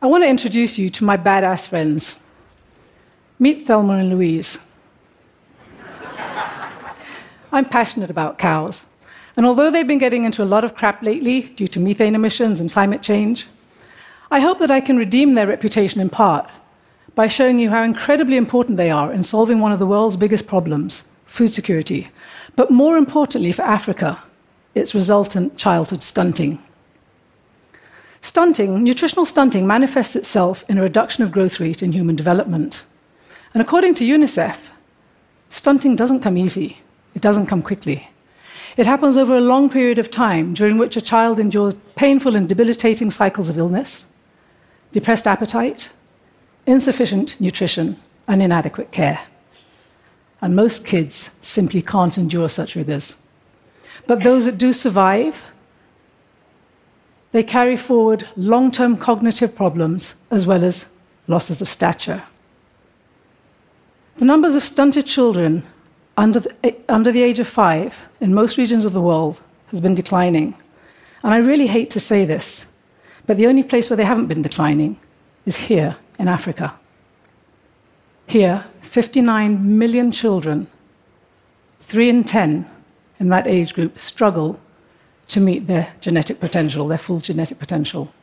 I want to introduce you to my badass friends. Meet Thelma and Louise. I'm passionate about cows, and although they've been getting into a lot of crap lately due to methane emissions and climate change, I hope that I can redeem their reputation in part by showing you how incredibly important they are in solving one of the world's biggest problems, food security, but more importantly for Africa, its resultant childhood stunting. Nutritional stunting manifests itself in a reduction of growth rate in human development. And according to UNICEF, stunting doesn't come easy. It doesn't come quickly. It happens over a long period of time, during which a child endures painful and debilitating cycles of illness, depressed appetite, insufficient nutrition, and inadequate care. And most kids simply can't endure such rigors. But those that do survive, they carry forward long-term cognitive problems as well as losses of stature. The numbers of stunted children under the age of 5 in most regions of the world has been declining. And I really hate to say this, but the only place where they haven't been declining is here in Africa. Here, 59 million children, 3 in 10 in that age group, struggle to meet their genetic potential, their full genetic potential.